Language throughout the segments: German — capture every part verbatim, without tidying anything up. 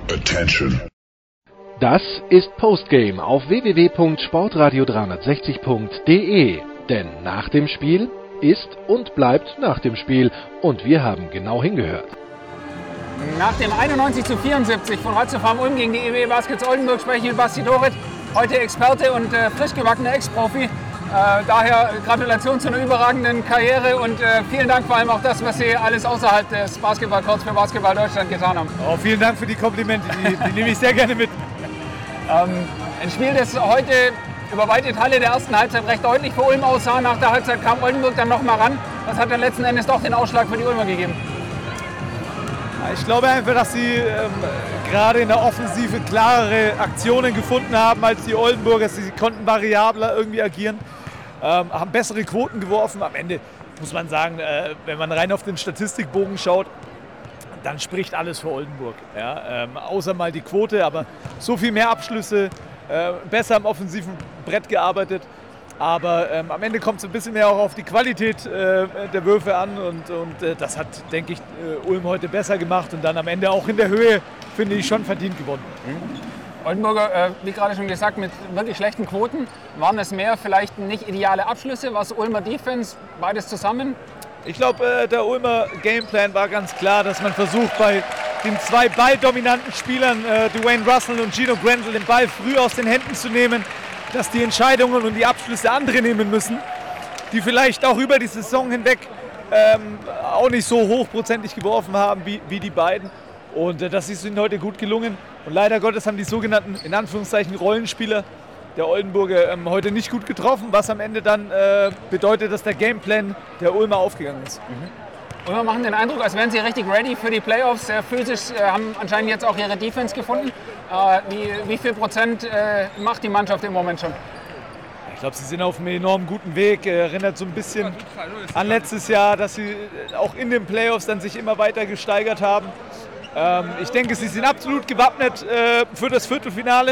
Attention. Das ist Postgame auf w w w punkt sportradio dreihundertsechzig punkt d e. Denn nach dem Spiel ist und bleibt nach dem Spiel. Und wir haben genau hingehört. Nach dem einundneunzig zu vierundsiebzig von Ratiofarm Ulm gegen die E W Baskets Oldenburg spreche ich mit Basti Dorit, heute Experte und äh, frisch gewackener Ex-Profi. Äh, daher Gratulation zu einer überragenden Karriere und äh, vielen Dank vor allem auch das, was Sie alles außerhalb des Basketballcourts für Basketball Deutschland getan haben. Oh, vielen Dank für die Komplimente, die, die nehme ich sehr gerne mit. Ähm, ein Spiel, das heute über weite Teile der ersten Halbzeit recht deutlich für Ulm aussah. Nach der Halbzeit kam Oldenburg dann noch mal ran. Das hat dann letzten Endes doch den Ausschlag für die Ulmer gegeben. Ich glaube einfach, dass sie ähm, gerade in der Offensive klarere Aktionen gefunden haben als die Oldenburger. Sie konnten variabler irgendwie agieren, ähm, haben bessere Quoten geworfen. Am Ende muss man sagen, äh, wenn man rein auf den Statistikbogen schaut, dann spricht alles für Oldenburg. Ja? Ähm, außer mal die Quote, aber so viel mehr Abschlüsse, äh, besser am offensiven Brett gearbeitet. Aber ähm, am Ende kommt es ein bisschen mehr auch auf die Qualität äh, der Würfe an und, und äh, das hat, denke ich, äh, Ulm heute besser gemacht und dann am Ende auch in der Höhe, finde ich, schon verdient gewonnen. Mhm. Oldenburger, äh, wie gerade schon gesagt, mit wirklich schlechten Quoten. Waren es mehr vielleicht nicht ideale Abschlüsse? Was Ulmer Defense, beides zusammen? Ich glaube, äh, der Ulmer Gameplan war ganz klar, dass man versucht, bei den zwei balldominanten Spielern, äh, Dwayne Russell und Gino Grendel, den Ball früh aus den Händen zu nehmen, dass die Entscheidungen und die Abschlüsse andere nehmen müssen, die vielleicht auch über die Saison hinweg ähm, auch nicht so hochprozentig geworfen haben wie, wie die beiden. Und äh, das ist ihnen heute gut gelungen. Und leider Gottes haben die sogenannten, in Anführungszeichen, Rollenspieler der Oldenburger ähm, heute nicht gut getroffen, was am Ende dann äh, bedeutet, dass der Gameplan der Ulmer aufgegangen ist. Mhm. Ulmer machen den Eindruck, als wären sie richtig ready für die Playoffs. Sehr physisch, äh, haben anscheinend jetzt auch ihre Defense gefunden. Äh, wie, wie viel Prozent äh, macht die Mannschaft im Moment schon? Ich glaube, sie sind auf einem enorm guten Weg. Erinnert so ein bisschen an letztes Jahr, dass sie auch in den Playoffs dann sich immer weiter gesteigert haben. Ähm, ich denke, sie sind absolut gewappnet äh, für das Viertelfinale.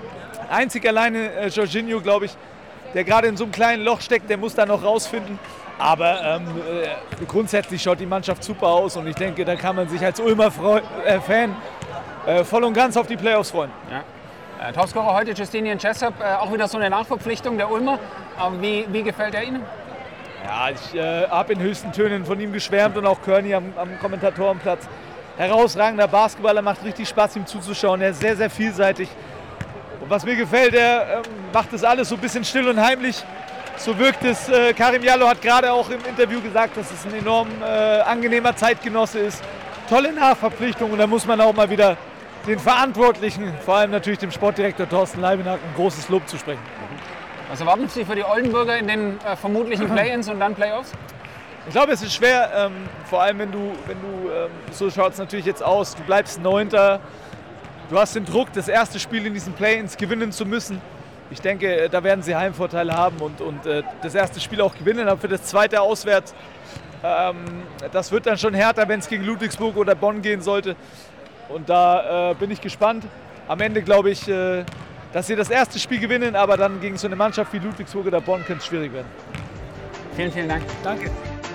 Einzig alleine äh, Jorginho, glaube ich, der gerade in so einem kleinen Loch steckt, der muss da noch rausfinden. Aber ähm, äh, grundsätzlich schaut die Mannschaft super aus und ich denke, da kann man sich als Ulmer Freu- äh, Fan äh, voll und ganz auf die Playoffs freuen. Ja. Äh, Topscorer heute Justinian Jessup, äh, auch wieder so eine Nachverpflichtung der Ulmer. Aber wie, wie gefällt er Ihnen? Ja, ich äh, habe in höchsten Tönen von ihm geschwärmt und auch Kearney am, am Kommentatorenplatz. Herausragender Basketballer, macht richtig Spaß, ihm zuzuschauen. Er ist sehr, sehr vielseitig. Und was mir gefällt, er ähm, macht das alles so ein bisschen still und heimlich. So wirkt es. Äh, Karim Jallo hat gerade auch im Interview gesagt, dass es ein enorm äh, angenehmer Zeitgenosse ist. Tolle Nachverpflichtung und da muss man auch mal wieder den Verantwortlichen, vor allem natürlich dem Sportdirektor Thorsten Leibenhack, ein großes Lob zu sprechen. Was erwarten Sie für die Oldenburger in den äh, vermutlichen Play-ins und dann Playoffs? Ich glaube, es ist schwer, ähm, vor allem wenn du, wenn du ähm, so schaut es natürlich jetzt aus, du bleibst Neunter. Du hast den Druck, das erste Spiel in diesen Play-ins gewinnen zu müssen. Ich denke, da werden sie Heimvorteile haben und, und äh, das erste Spiel auch gewinnen. Aber für das zweite auswärts, ähm, das wird dann schon härter, wenn es gegen Ludwigsburg oder Bonn gehen sollte. Und da äh, bin ich gespannt. Am Ende glaube ich, äh, dass sie das erste Spiel gewinnen, aber dann gegen so eine Mannschaft wie Ludwigsburg oder Bonn könnte es schwierig werden. Vielen, vielen Dank. Danke.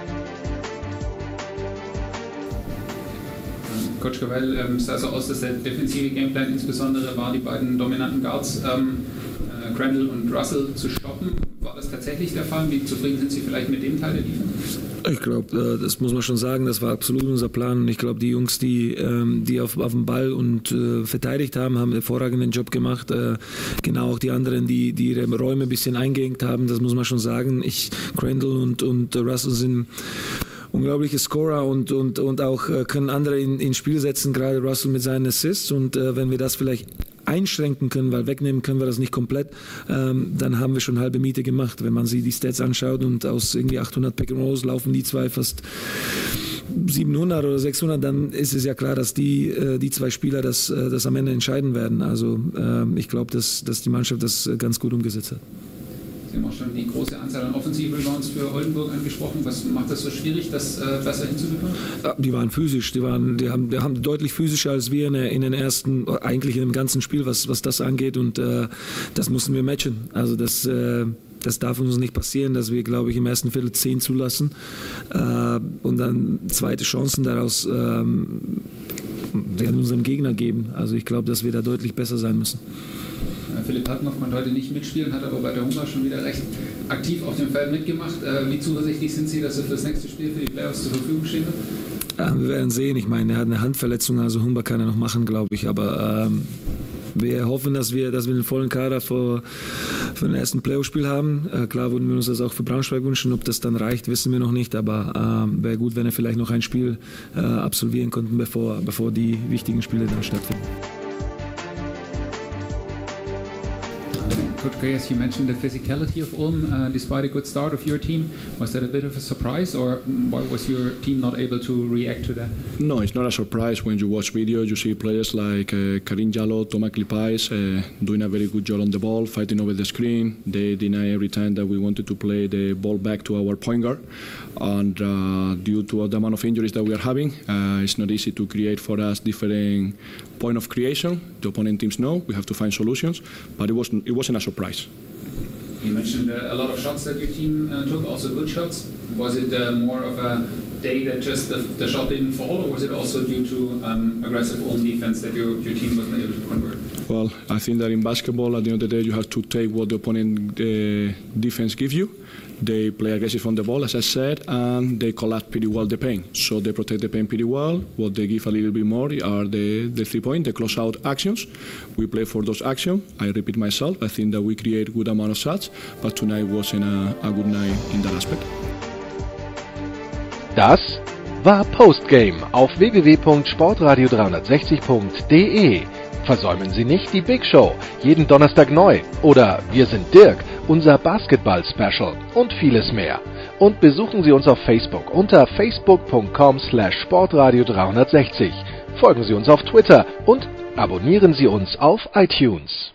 Coach Cavell, ähm, sah so aus, dass der defensive Gameplan insbesondere war, die beiden dominanten Guards, ähm, äh, Grendel und Russell, zu stoppen. War das tatsächlich der Fall? Wie zufrieden sind Sie vielleicht mit dem Teil der Defense? Ich glaube, das muss man schon sagen, das war absolut unser Plan. Und ich glaube, die Jungs, die, die auf, auf dem Ball und äh, verteidigt haben, haben einen hervorragenden Job gemacht. Äh, genau auch die anderen, die, die ihre Räume ein bisschen eingeengt haben, das muss man schon sagen. Ich, Grendel und, und Russell sind unglaubliche Scorer und, und, und auch äh, können andere in, ins Spiel setzen, gerade Russell mit seinen Assists. Und äh, wenn wir das vielleicht einschränken können, weil wegnehmen können wir das nicht komplett, ähm, dann haben wir schon halbe Miete gemacht. Wenn man sich die Stats anschaut und aus irgendwie achthundert Pick and Rolls laufen die zwei fast siebenhundert oder sechshundert, dann ist es ja klar, dass die, äh, die zwei Spieler das, äh, das am Ende entscheiden werden. Also äh, ich glaube, dass, dass die Mannschaft das äh, ganz gut umgesetzt hat. Sie haben auch schon die große Anzahl an Offensiv-Rebounds für Oldenburg angesprochen. Was macht das so schwierig, das äh, besser hinzubekommen? Ja, die waren physisch, die, waren, die, haben, die haben deutlich physischer als wir in, der, in den ersten, eigentlich in dem ganzen Spiel, was, was das angeht. Und äh, das mussten wir matchen. Also das, äh, das darf uns nicht passieren, dass wir, glaube ich, im ersten Viertel zehn zulassen äh, und dann zweite Chancen daraus ähm, unserem Gegner geben. Also ich glaube, dass wir da deutlich besser sein müssen. Philipp Hartmann konnte heute nicht mitspielen, hat aber bei der Humber schon wieder recht aktiv auf dem Feld mitgemacht. Wie zuversichtlich sind Sie, dass er für das nächste Spiel für die Playoffs zur Verfügung stehen wird? Ja, wir werden sehen. Ich meine, er hat eine Handverletzung, also Humber kann er noch machen, glaube ich. Aber ähm, wir hoffen, dass wir, dass wir den vollen Kader für, für den ersten Playoff-Spiel haben. Äh, klar würden wir uns das auch für Braunschweig wünschen. Ob das dann reicht, wissen wir noch nicht. Aber äh, wäre gut, wenn er vielleicht noch ein Spiel äh, absolvieren konnten, bevor, bevor die wichtigen Spiele dann stattfinden. Coach Greyes, you mentioned the physicality of Ulm uh, despite a good start of your team. Was that a bit of a surprise, or why was your team not able to react to that? No, it's not a surprise. When you watch videos, you see players like uh, Karim Jallo, Thomas Klipais uh, doing a very good job on the ball, fighting over the screen. They deny every time that we wanted to play the ball back to our point guard. And uh, due to the amount of injuries that we are having, uh, it's not easy to create for us different point of creation. The opponent teams know we have to find solutions, but it wasn't it wasn't a surprise. You mentioned uh, a lot of shots that your team uh, took, also good shots. Was it uh, more of a day that just the, the shot didn't fall, or was it also due to um, aggressive Ulm defense that your, your team wasn't able to convert? Well, I think that in basketball, at the end of the day, you have to take what the opponent uh, defense gives you. They play aggressive on the ball, as I said, and they collapse pretty well the paint. So they protect the paint pretty well. What they give a little bit more are the, the three-point, the close-out actions. We play for those actions. I repeat myself, I think that we create good amount of shots, but tonight wasn't a, a good night in that aspect. Das war Postgame auf w w w punkt sportradio dreihundertsechzig punkt d e. Versäumen Sie nicht die Big Show, jeden Donnerstag neu, oder Wir sind Dirk, unser Basketball-Special und vieles mehr. Und besuchen Sie uns auf Facebook unter facebook punkt com slash sportradio dreihundertsechzig. Folgen Sie uns auf Twitter und abonnieren Sie uns auf iTunes.